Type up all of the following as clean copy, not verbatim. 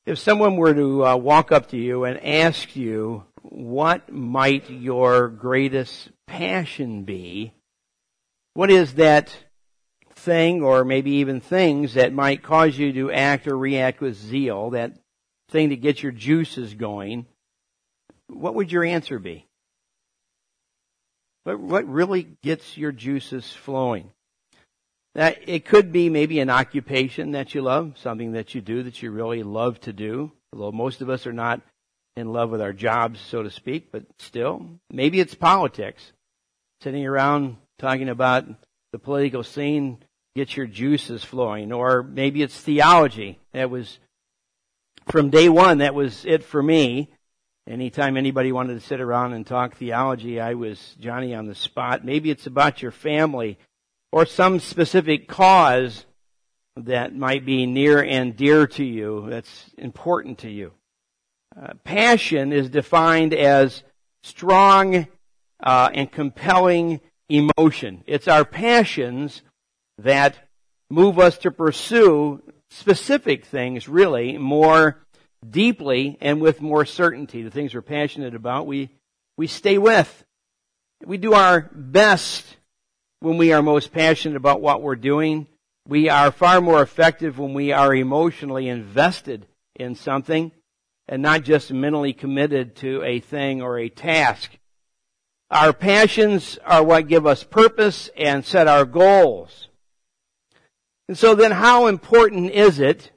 If someone were to walk up to you and ask you, what might your greatest passion be? What is that thing, or maybe even things, that might cause you to act or react with zeal, that thing to get your juices going? What would your answer be? What really gets your juices flowing? That it could be maybe an occupation that you love, something that you do that you really love to do. Although most of us are not in love with our jobs, so to speak, but still. Maybe it's politics. Sitting around talking about the political scene gets your juices flowing. Or maybe it's theology. That was, from day one, that was it for me. Anytime anybody wanted to sit around and talk theology, I was Johnny on the spot. Maybe it's about your family or some specific cause that might be near and dear to you, that's important to you. Passion is defined as strong and compelling emotion. It's our passions that move us to pursue specific things, really, more deeply and with more certainty. The things we're passionate about, we stay with. We do our best when we are most passionate about what we're doing. We are far more effective when we are emotionally invested in something and not just mentally committed to a thing or a task. Our passions are what give us purpose and set our goals. And so then, how important is it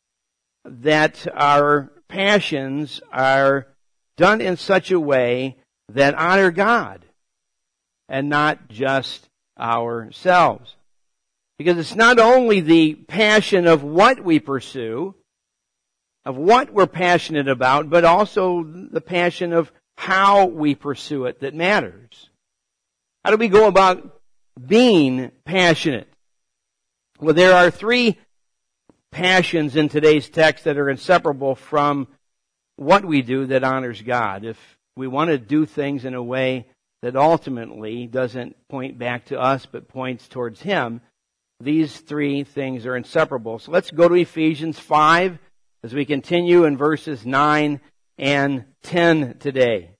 that our passions are done in such a way that honor God and not just ourselves? Because it's not only the passion of what we pursue, of what we're passionate about, but also the passion of how we pursue it that matters. How do we go about being passionate? Well, there are three passions in today's text that are inseparable from what we do that honors God. If we want to do things in a way that ultimately doesn't point back to us but points towards Him, these three things are inseparable. So let's go to Ephesians 5 as we continue in verses 9 and 10 today.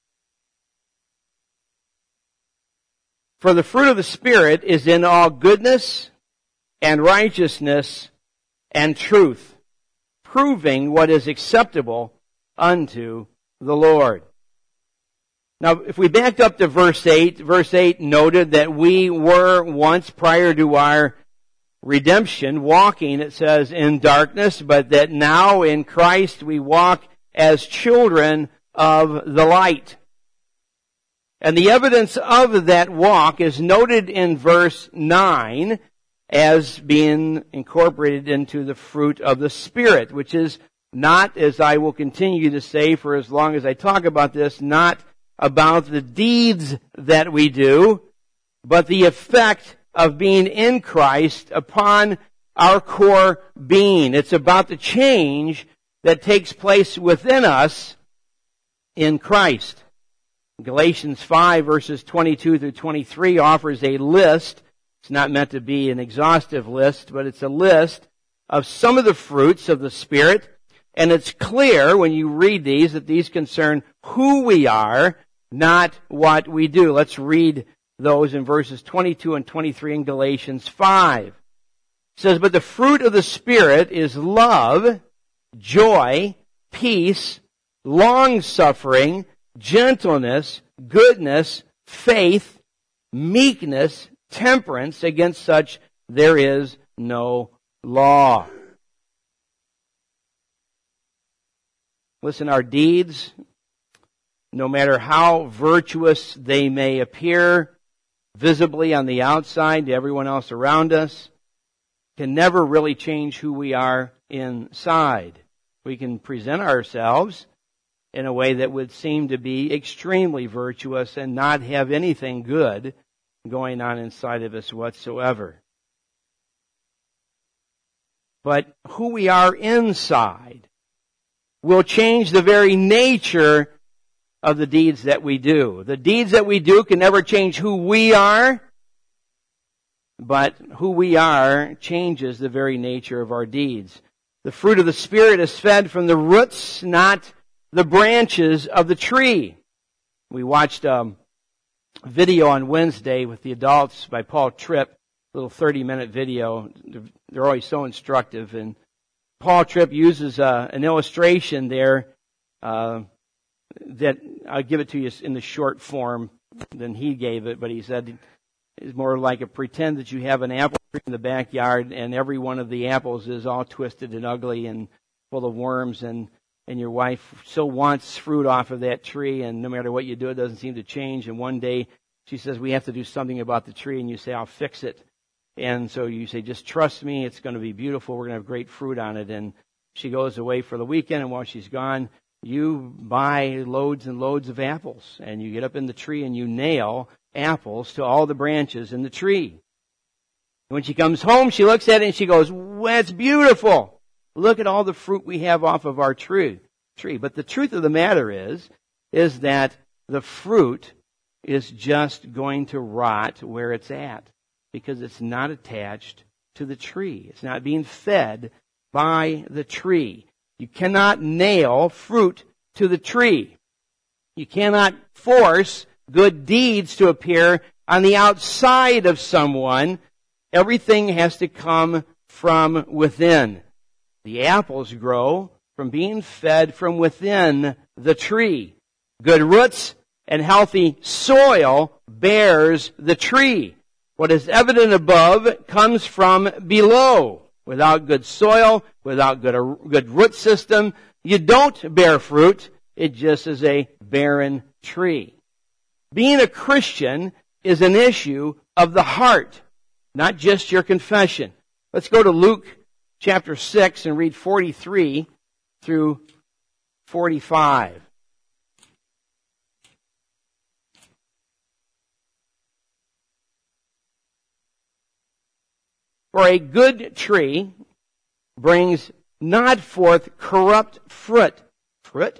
For the fruit of the Spirit is in all goodness and righteousness and truth, proving what is acceptable unto the Lord. Now, if we backed up to verse 8 noted that we were once, prior to our redemption, walking, it says, in darkness, but that now in Christ we walk as children of the light. And the evidence of that walk is noted in verse 9 as being incorporated into the fruit of the Spirit, which is not, as I will continue to say for as long as I talk about this, not about the deeds that we do, but the effect of being in Christ upon our core being. It's about the change that takes place within us in Christ. Galatians 5 verses 22 through 23 offers a list. It's not meant to be an exhaustive list, but it's a list of some of the fruits of the Spirit. And it's clear when you read these that these concern who we are, not what we do. Let's read those in verses 22 and 23 in Galatians 5. It says, but the fruit of the Spirit is love, joy, peace, long-suffering, gentleness, goodness, faith, meekness, temperance. Against such there is no law. Listen, our deeds, no matter how virtuous they may appear visibly on the outside to everyone else around us, can never really change who we are inside. We can present ourselves in a way that would seem to be extremely virtuous and not have anything good going on inside of us whatsoever. But who we are inside will change the very nature of the deeds that we do. The deeds that we do can never change who we are, but who we are changes the very nature of our deeds. The fruit of the Spirit is fed from the roots, not the branches of the tree. We watched a video on Wednesday with the adults by Paul Tripp, a little 30-minute video. They're always so instructive. And Paul Tripp uses an illustration there that I'll give it to you in the short form than he gave it, but he said it's more like pretend that you have an apple tree in the backyard and every one of the apples is all twisted and ugly and full of worms, and your wife so wants fruit off of that tree, and no matter what you do, it doesn't seem to change. And one day she says, we have to do something about the tree, and you say, I'll fix it. And so you say, just trust me, it's going to be beautiful, we're going to have great fruit on it. And she goes away for the weekend, and while she's gone, you buy loads and loads of apples, and you get up in the tree and you nail apples to all the branches in the tree. When she comes home, she looks at it and she goes, well, it's beautiful. Look at all the fruit we have off of our tree. But the truth of the matter is that the fruit is just going to rot where it's at because it's not attached to the tree. It's not being fed by the tree. You cannot nail fruit to the tree. You cannot force good deeds to appear on the outside of someone. Everything has to come from within. The apples grow from being fed from within the tree. Good roots and healthy soil bears the tree. What is evident above comes from below. Without good soil, without good root system, you don't bear fruit. It just is a barren tree. Being a Christian is an issue of the heart, not just your confession. Let's go to Luke chapter 6 and read 43 through 45. For a good tree brings not forth corrupt fruit. Fruit?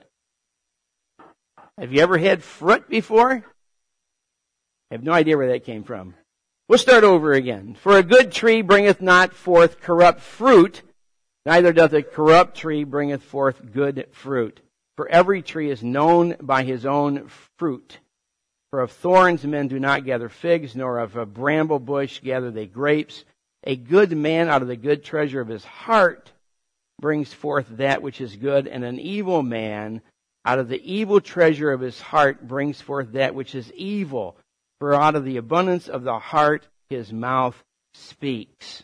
Have you ever had fruit before? I have no idea where that came from. We'll start over again. For a good tree bringeth not forth corrupt fruit, neither doth a corrupt tree bringeth forth good fruit. For every tree is known by his own fruit. For of thorns men do not gather figs, nor of a bramble bush gather they grapes. A good man out of the good treasure of his heart brings forth that which is good, and an evil man out of the evil treasure of his heart brings forth that which is evil. For out of the abundance of the heart his mouth speaks.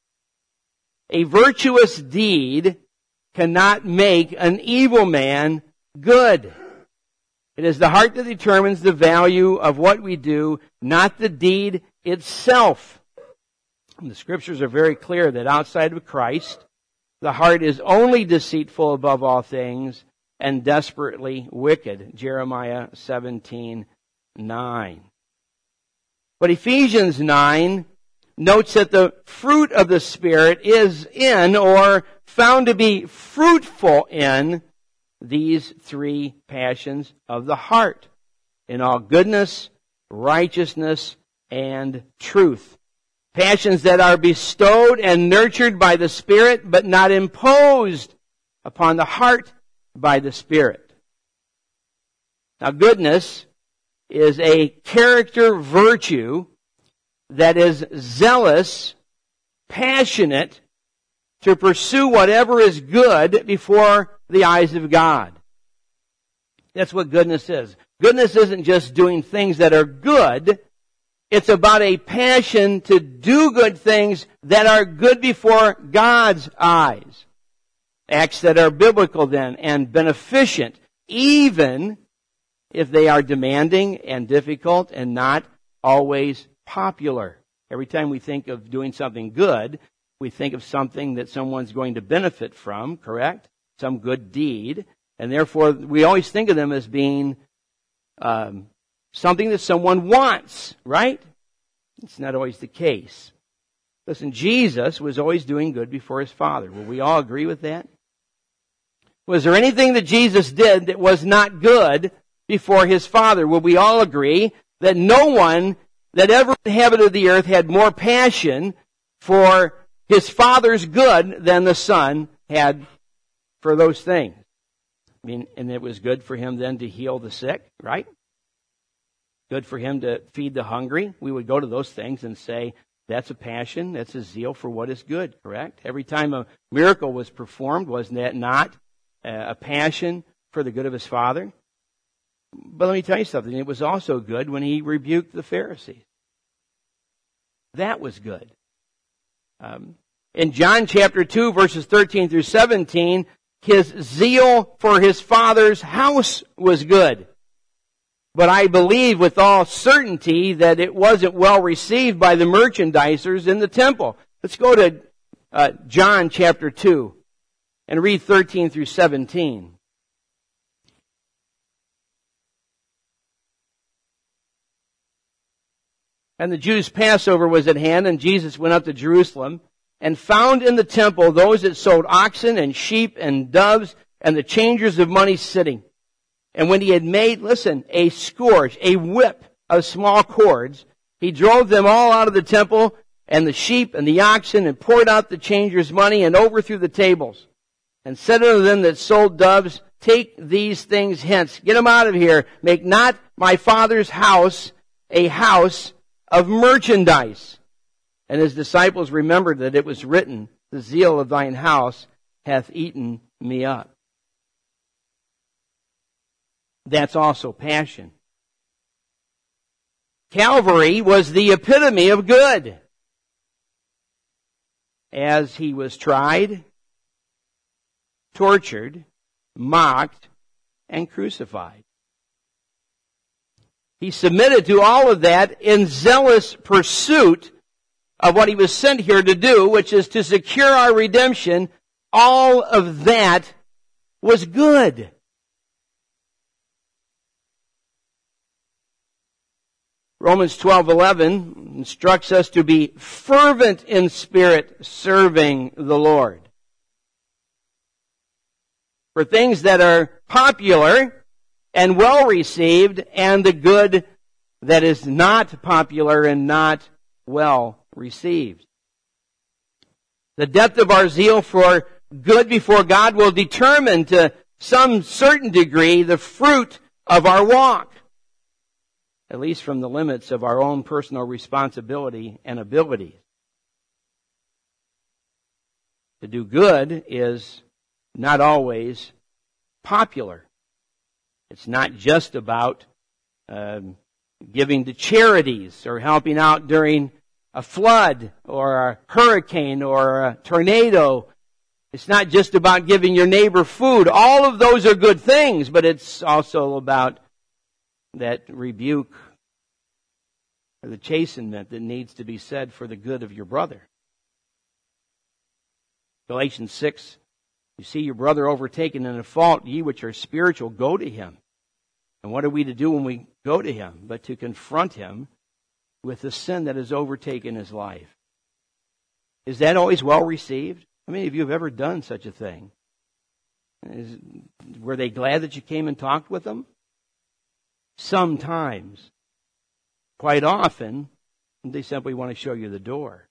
A virtuous deed cannot make an evil man good. It is the heart that determines the value of what we do, not the deed itself. The scriptures are very clear that outside of Christ, the heart is only deceitful above all things and desperately wicked. Jeremiah 17:9. But Ephesians 9 notes that the fruit of the Spirit is in, or found to be fruitful in, these three passions of the heart: in all goodness, righteousness, and truth. Passions that are bestowed and nurtured by the Spirit, but not imposed upon the heart by the Spirit. Now, goodness is a character virtue that is zealous, passionate to pursue whatever is good before the eyes of God. That's what goodness is. Goodness isn't just doing things that are good. It's about a passion to do good things that are good before God's eyes. Acts that are biblical then and beneficent, even if they are demanding and difficult and not always popular. Every time we think of doing something good, we think of something that someone's going to benefit from, correct? Some good deed. And therefore, we always think of them as being something that someone wants, right? It's not always the case. Listen, Jesus was always doing good before his Father. Will we all agree with that? Was there anything that Jesus did that was not good before his Father? Will we all agree that no one that ever inhabited the earth had more passion for his Father's good than the Son had for those things. I mean, and it was good for him then to heal the sick, right? Good for him to feed the hungry. We would go to those things and say, that's a passion, that's a zeal for what is good, correct? Every time a miracle was performed, wasn't that not a passion for the good of his Father? But let me tell you something. It was also good when he rebuked the Pharisees. That was good. In John chapter 2, verses 13 through 17, his zeal for his Father's house was good. But I believe with all certainty that it wasn't well received by the merchandisers in the temple. Let's go to John chapter 2 and read 13 through 17. And the Jews' Passover was at hand, and Jesus went up to Jerusalem, and found in the temple those that sold oxen and sheep and doves, and the changers of money sitting. And when he had made, listen, a scourge, a whip of small cords, he drove them all out of the temple, and the sheep and the oxen, and poured out the changers' money, and overthrew the tables. And said unto them that sold doves, take these things hence, get them out of here, make not my Father's house a house of merchandise. And his disciples remembered that it was written, the zeal of thine house hath eaten me up. That's also passion. Calvary was the epitome of good. As he was tried, tortured, mocked, and crucified. He submitted to all of that in zealous pursuit of what he was sent here to do, which is to secure our redemption. All of that was good. Romans 12:11 instructs us to be fervent in spirit, serving the Lord. For things that are popular and well received, and the good that is not popular and not well received. The depth of our zeal for good before God will determine to some certain degree the fruit of our walk, at least from the limits of our own personal responsibility and ability. To do good is not always popular. It's not just about giving to charities or helping out during a flood or a hurricane or a tornado. It's not just about giving your neighbor food. All of those are good things, but it's also about that rebuke or the chastenment that needs to be said for the good of your brother. Galatians 6, you see your brother overtaken in a fault, ye which are spiritual, go to him. And what are we to do when we go to him? But to confront him with the sin that has overtaken his life. Is that always well received? How many of you have ever done such a thing? Were they glad that you came and talked with them? Sometimes. Quite often, they simply want to show you the door.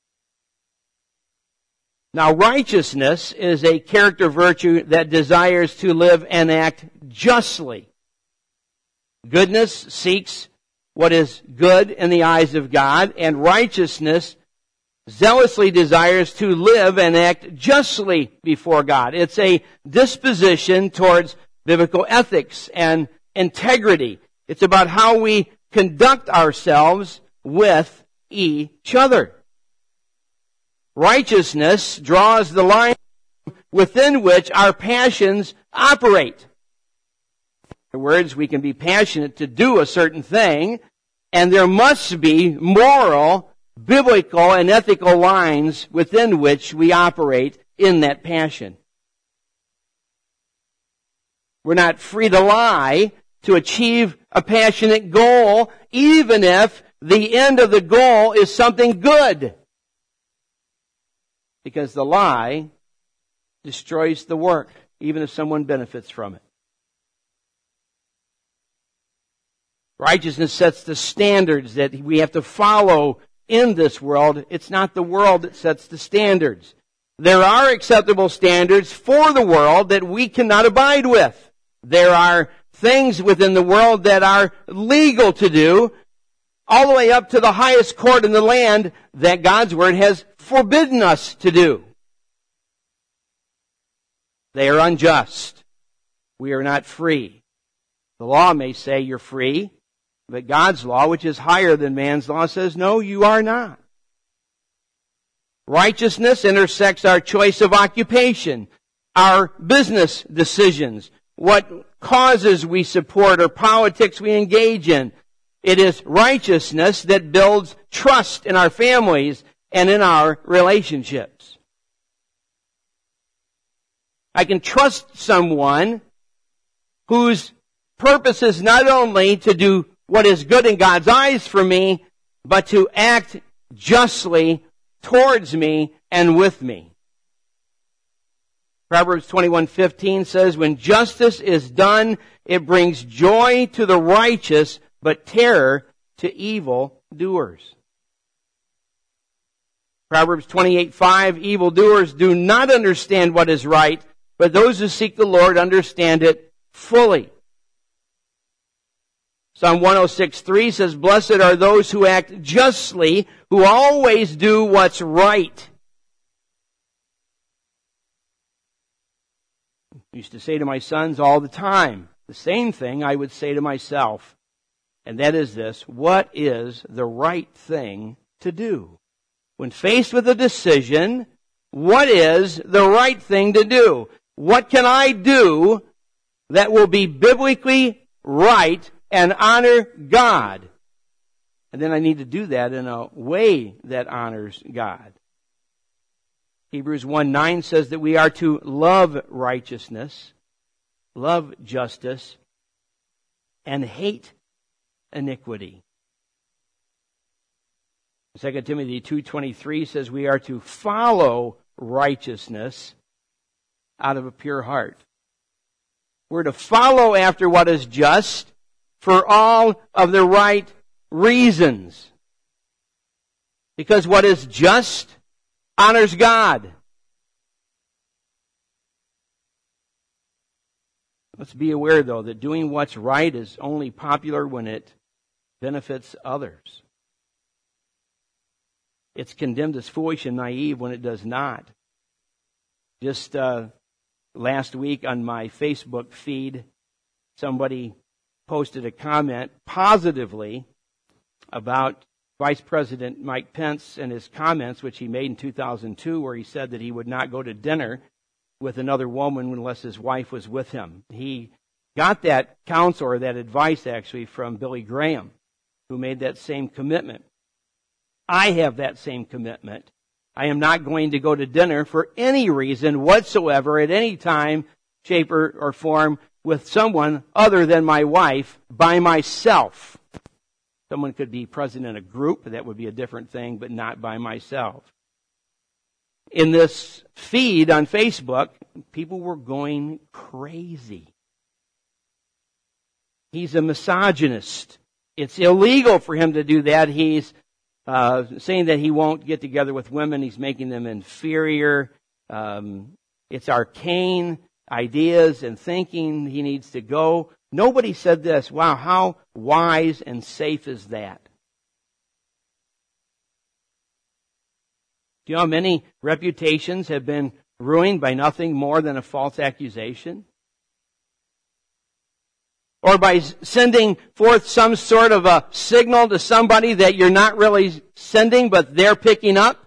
Now, righteousness is a character virtue that desires to live and act justly. Goodness seeks what is good in the eyes of God, and righteousness zealously desires to live and act justly before God. It's a disposition towards biblical ethics and integrity. It's about how we conduct ourselves with each other. Righteousness draws the line within which our passions operate. In other words, we can be passionate to do a certain thing, and there must be moral, biblical, and ethical lines within which we operate in that passion. We're not free to lie to achieve a passionate goal, even if the end of the goal is something good. Because the lie destroys the work, even if someone benefits from it. Righteousness sets the standards that we have to follow in this world. It's not the world that sets the standards. There are acceptable standards for the world that we cannot abide with. There are things within the world that are legal to do, all the way up to the highest court in the land that God's Word has forbidden us to do. They are unjust. We are not free. The law may say you're free, but God's law, which is higher than man's law, says, no, you are not. Righteousness intersects our choice of occupation, our business decisions, what causes we support or politics we engage in. It is righteousness that builds trust in our families and in our relationships. I can trust someone whose purpose is not only to do what is good in God's eyes for me, but to act justly towards me and with me. Proverbs 21:15 says, when justice is done, it brings joy to the righteous, but terror to evil doers. Proverbs 28:5, evildoers do not understand what is right, but those who seek the Lord understand it fully. Psalm 106:3 says, blessed are those who act justly, who always do what's right. I used to say to my sons all the time, the same thing I would say to myself, and that is this: what is the right thing to do? When faced with a decision, what is the right thing to do? What can I do that will be biblically right and honor God? And then I need to do that in a way that honors God. Hebrews 1:9 says that we are to love righteousness, love justice, and hate iniquity. 2 Timothy 2:23 says we are to follow righteousness out of a pure heart. We're to follow after what is just for all of the right reasons. Because what is just honors God. Let's be aware, though, that doing what's right is only popular when it benefits others. It's condemned as foolish and naive when it does not. Just last week on my Facebook feed, somebody posted a comment positively about Vice President Mike Pence and his comments, which he made in 2002, where he said that he would not go to dinner with another woman unless his wife was with him. He got that counsel, or that advice actually, from Billy Graham, who made that same commitment. I have that same commitment. I am not going to go to dinner for any reason whatsoever at any time, shape, or form with someone other than my wife by myself. Someone could be present in a group, that would be a different thing, but not by myself. In this feed on Facebook, people were going crazy. He's a misogynist. It's illegal for him to do that. He's saying that he won't get together with women. He's making them inferior. It's arcane ideas and thinking. He needs to go. Nobody said this. Wow, how wise and safe is that? Do you know how many reputations have been ruined by nothing more than a false accusation? Or by sending forth some sort of a signal to somebody that you're not really sending, but they're picking up?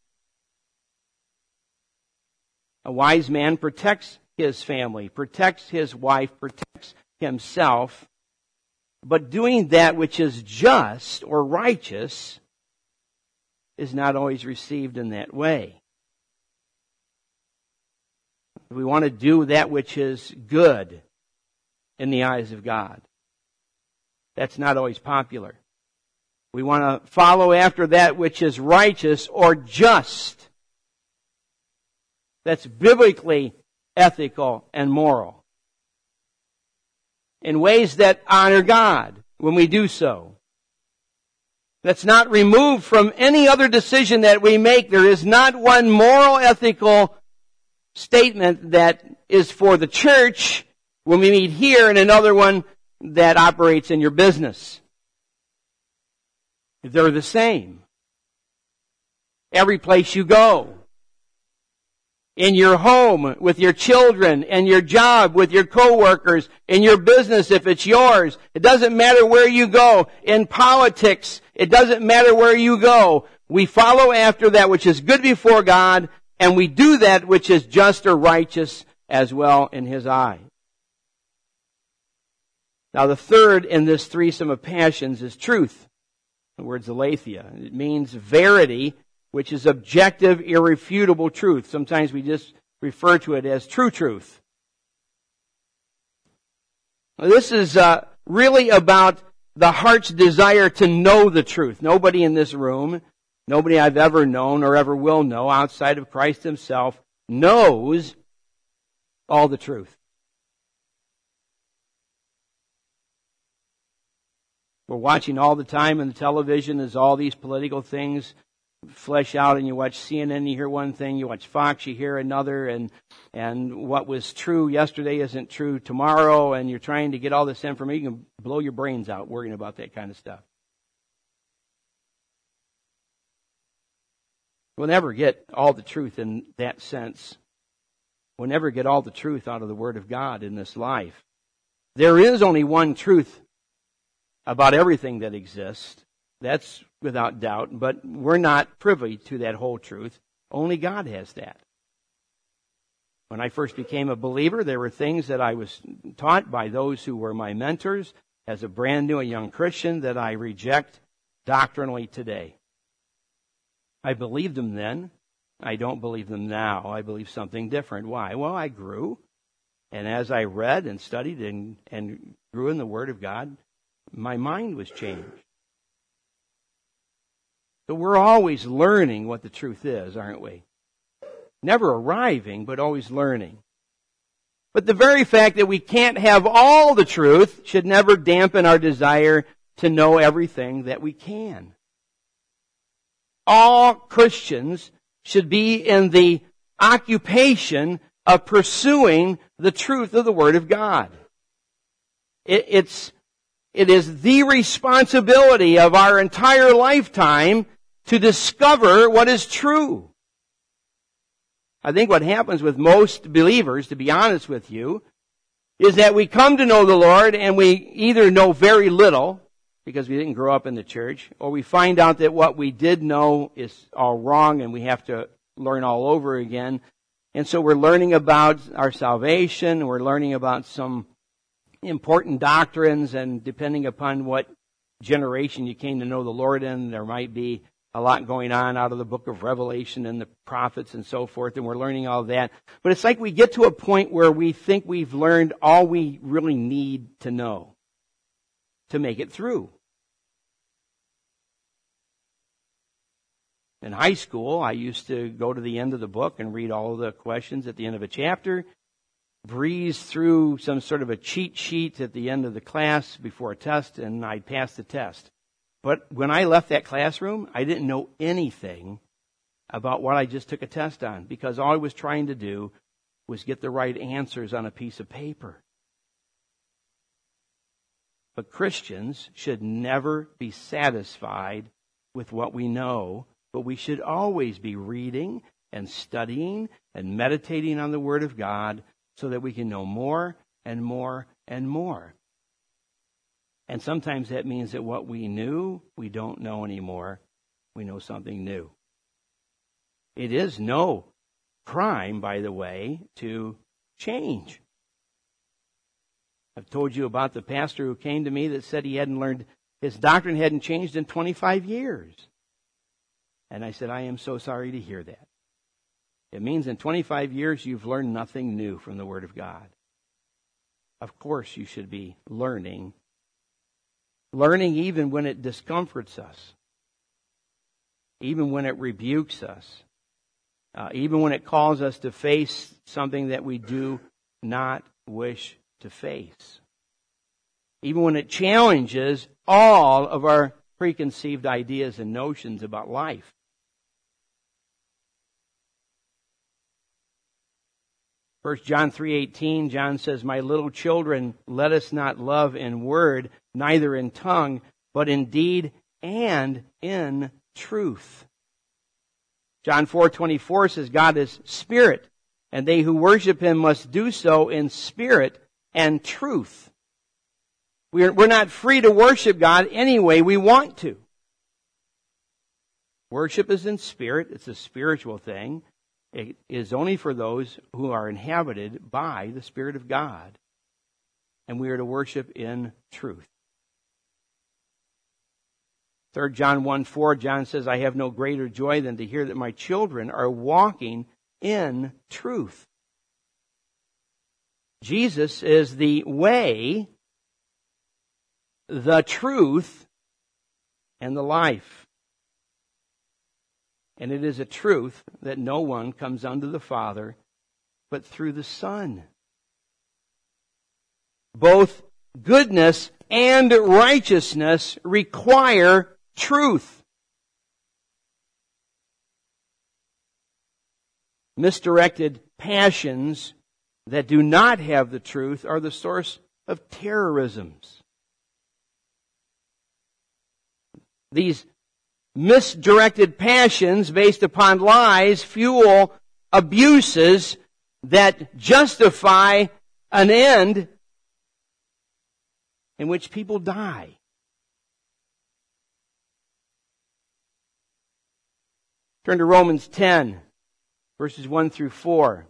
A wise man protects his family, protects his wife, protects himself, but doing that which is just or righteous is not always received in that way. We want to do that which is good in the eyes of God. That's not always popular. We want to follow after that which is righteous or just. That's biblically ethical and moral. In ways that honor God when we do so. that's not removed from any other decision that we make. There is not one moral, ethical statement that is for the church when we meet here and another one that operates in your business. They're the same. Every place you go. In your home, with your children, and your job, with your coworkers, in your business if it's yours. It doesn't matter where you go. In politics, it doesn't matter where you go. We follow after that which is good before God, and we do that which is just or righteous as well in His eye. Now the third in this threesome of passions is truth. The word's aletheia. It means verity, which is objective, irrefutable truth. Sometimes we just refer to it as true truth. This is really about the heart's desire to know the truth. Nobody in this room, nobody I've ever known or ever will know outside of Christ Himself knows all the truth. We're watching all the time on the television as all these political things flesh out, and you watch CNN, you hear one thing, you watch Fox, you hear another, and what was true yesterday isn't true tomorrow, and you're trying to get all this information. You can blow your brains out worrying about that kind of stuff. We'll never get all the truth in that sense. We'll never get all the truth out of the Word of God in this life. There is only one truth about everything that exists. That's without doubt, but we're not privy to that whole truth. Only God has that. When I first became a believer, there were things that I was taught by those who were my mentors as a brand new, a young Christian, that I reject doctrinally today. I believed them then. I don't believe them now. I believe something different. Why? Well, I grew. And as I read and studied and grew in the Word of God, my mind was changed. So we're always learning what the truth is, aren't we? Never arriving, but always learning. But the very fact that we can't have all the truth should never dampen our desire to know everything that we can. All Christians should be in the occupation of pursuing the truth of the Word of God. It is the responsibility of our entire lifetime to discover what is true. I think what happens with most believers, to be honest with you, is that we come to know the Lord and we either know very little because we didn't grow up in the church, or we find out that what we did know is all wrong and we have to learn all over again. And so we're learning about our salvation, we're learning about some important doctrines, and depending upon what generation you came to know the Lord in, there might be a lot going on out of the book of Revelation and the prophets and so forth, and we're learning all that. But it's like we get to a point where we think we've learned all we really need to know to make it through. In high school, I used to go to the end of the book and read all the questions at the end of a chapter, breeze through some sort of a cheat sheet at the end of the class before a test, and I'd pass the test. But when I left that classroom, I didn't know anything about what I just took a test on, because all I was trying to do was get the right answers on a piece of paper. But Christians should never be satisfied with what we know, but we should always be reading and studying and meditating on the Word of God so that we can know more and more and more. And sometimes that means that what we knew, we don't know anymore. We know something new. It is no crime, by the way, to change. I've told you about the pastor who came to me that said he hadn't learned, his doctrine hadn't changed in 25 years. And I said, I am so sorry to hear that. It means in 25 years you've learned nothing new from the Word of God. Of course you should be learning. Learning even when it discomforts us. Even when it rebukes us. Even when it calls us to face something that we do not wish to face. Even when it challenges all of our preconceived ideas and notions about life. First John 3:18, John says, "My little children, let us not love in word, neither in tongue, but in deed and in truth." John 4:24 says, "God is spirit, and they who worship Him must do so in spirit and truth." We're not free to worship God any way we want to. Worship is in spirit. It's a spiritual thing. It is only for those who are inhabited by the Spirit of God. And we are to worship in truth. 3 John 1:4, John says, "I have no greater joy than to hear that my children are walking in truth." Jesus is the way, the truth, and the life. And it is a truth that no one comes unto the Father but through the Son. Both goodness and righteousness require truth. Misdirected passions that do not have the truth are the source of terrorisms. These misdirected passions based upon lies fuel abuses that justify an end in which people die. Turn to Romans 10, verses 1 through 4.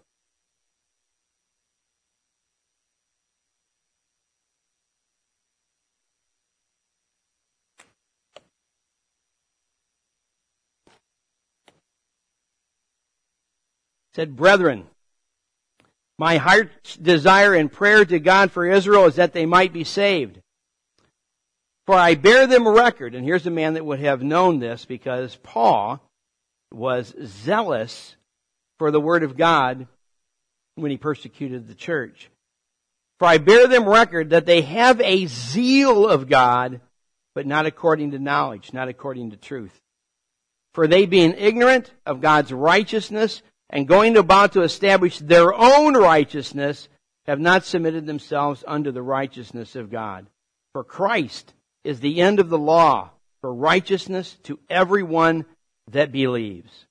Said, "Brethren, my heart's desire and prayer to God for Israel is that they might be saved. For I bear them record," and here's a man that would have known this because Paul was zealous for the Word of God when he persecuted the church. "For I bear them record that they have a zeal of God, but not according to knowledge," not according to truth. "For they being ignorant of God's righteousness, and going about to establish their own righteousness, have not submitted themselves unto the righteousness of God. For Christ is the end of the law, for righteousness to everyone that believes."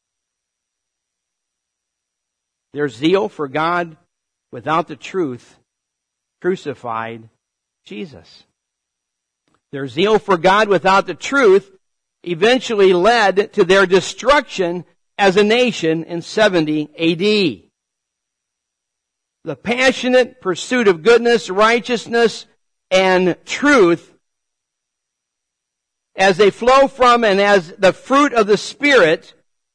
Their zeal for God without the truth crucified Jesus. Their zeal for God without the truth eventually led to their destruction as a nation in 70 AD. The passionate pursuit of goodness, righteousness, and truth, as they flow from and as the fruit of the Spirit,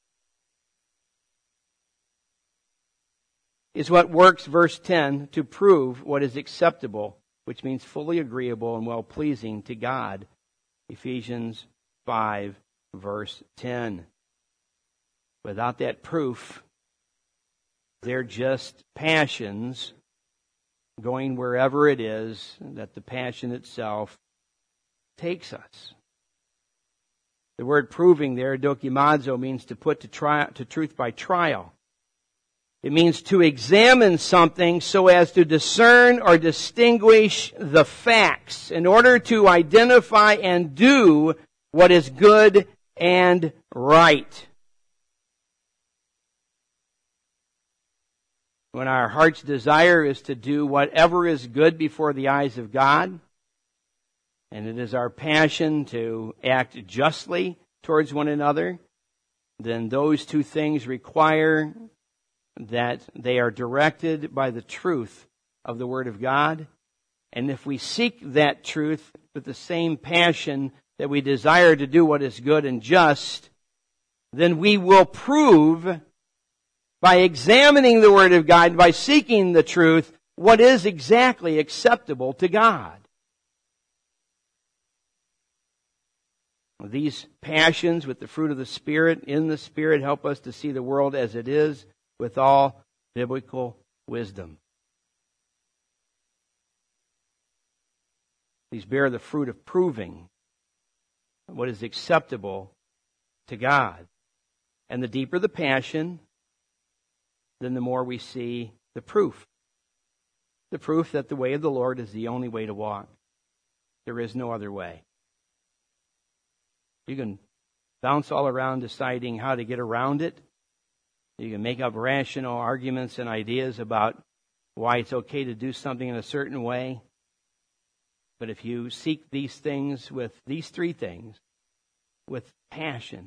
is what works, verse 10, to prove what is acceptable, which means fully agreeable and well-pleasing to God. Ephesians 5, verse 10. Without that proof, they're just passions going wherever it is that the passion itself takes us. The word proving there, dokimazo, means to put to truth by trial. It means to examine something so as to discern or distinguish the facts in order to identify and do what is good and right. When our heart's desire is to do whatever is good before the eyes of God, and it is our passion to act justly towards one another, then those two things require that they are directed by the truth of the Word of God. And if we seek that truth with the same passion that we desire to do what is good and just, then we will prove, by examining the Word of God, by seeking the truth, what is exactly acceptable to God. These passions with the fruit of the Spirit, in the Spirit, help us to see the world as it is with all biblical wisdom. These bear the fruit of proving. what is acceptable to God. And the deeper the passion, then the more we see the proof. The proof that the way of the Lord is the only way to walk. There is no other way. You can bounce all around deciding how to get around it. You can make up rational arguments and ideas about why it's okay to do something in a certain way. But if you seek these things with these three things, with passion,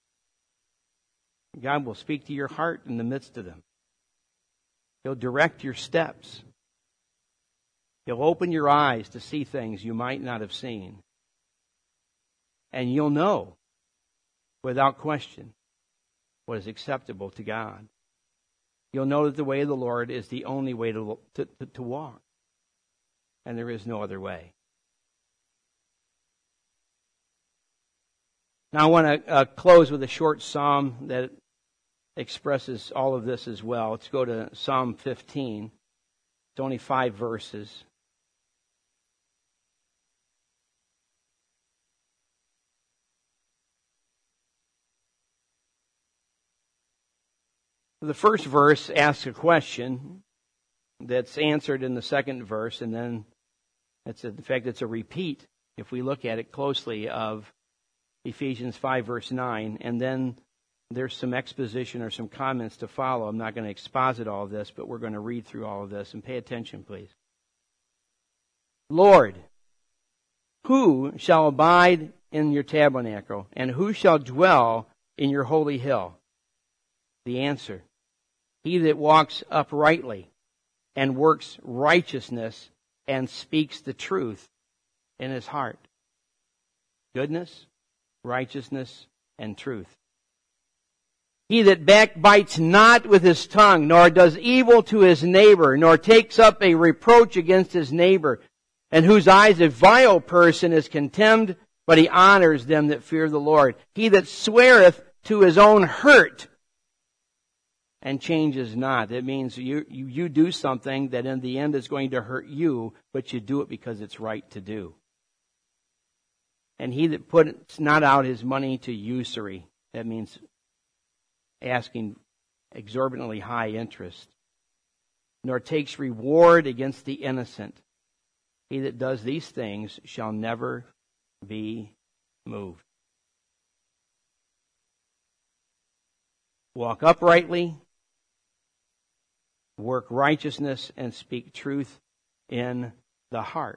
God will speak to your heart in the midst of them. He'll direct your steps. He'll open your eyes to see things you might not have seen. And you'll know, without question, what is acceptable to God. You'll know that the way of the Lord is the only way to walk. And there is no other way. Now I want to close with a short psalm that expresses all of this as well. Let's go to Psalm 15. It's only 5 verses. The first verse asks a question that's answered in the second verse, and then in fact it's a repeat, if we look at it closely, of Ephesians 5 verse 9, and then there's some exposition or some comments to follow. I'm not going to exposit all of this, but we're going to read through all of this, and pay attention, please. Lord, who shall abide in your tabernacle, and who shall dwell in your holy hill? The answer: he that walks uprightly and works righteousness and speaks the truth in his heart. Goodness, righteousness, and truth. He that backbites not with his tongue, nor does evil to his neighbor, nor takes up a reproach against his neighbor, and whose eyes a vile person is contemned, but he honors them that fear the Lord. He that sweareth to his own hurt and changes not. It means you do something that in the end is going to hurt you, but you do it because it's right to do. And he that puts not out his money to usury. That means asking exorbitantly high interest. Nor takes reward against the innocent. He that does these things shall never be moved. Walk uprightly, work righteousness, and speak truth in the heart.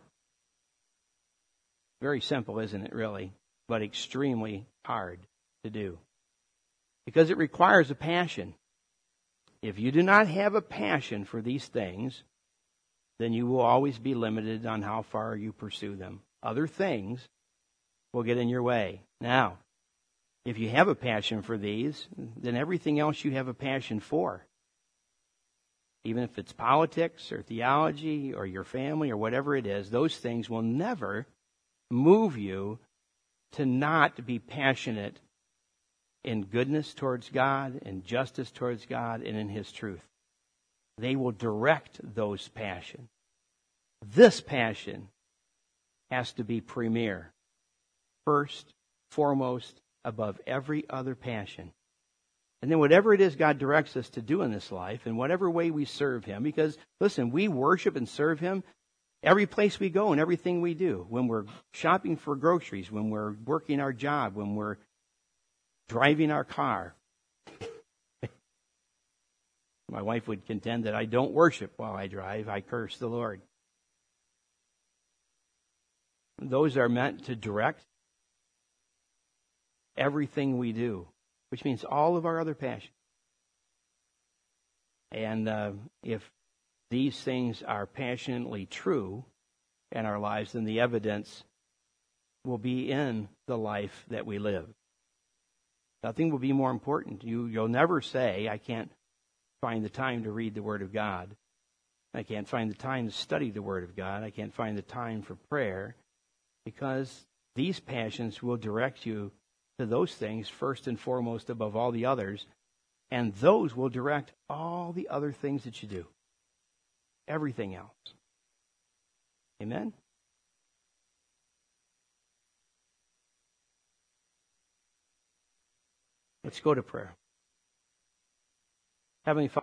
Very simple, isn't it, really? But extremely hard to do. Because it requires a passion. If you do not have a passion for these things, then you will always be limited on how far you pursue them. Other things will get in your way. Now, if you have a passion for these, then everything else you have a passion for, even if it's politics or theology or your family or whatever it is, those things will never move you to not be passionate in goodness towards God, in justice towards God, and in His truth. They will direct those passions. This passion has to be premier, first, foremost, above every other passion. And then whatever it is God directs us to do in this life, in whatever way we serve Him, because, listen, we worship and serve Him every place we go and everything we do. When we're shopping for groceries, when we're working our job, when we're driving our car. My wife would contend that I don't worship while I drive. I curse the Lord. Those are meant to direct everything we do, which means all of our other passions. And if these things are passionately true in our lives, then the evidence will be in the life that we live. Nothing will be more important. You'll never say, I can't find the time to read the Word of God. I can't find the time to study the Word of God. I can't find the time for prayer, because these passions will direct you to those things first and foremost above all the others, and those will direct all the other things that you do. Everything else. Amen? Let's go to prayer. Heavenly Father,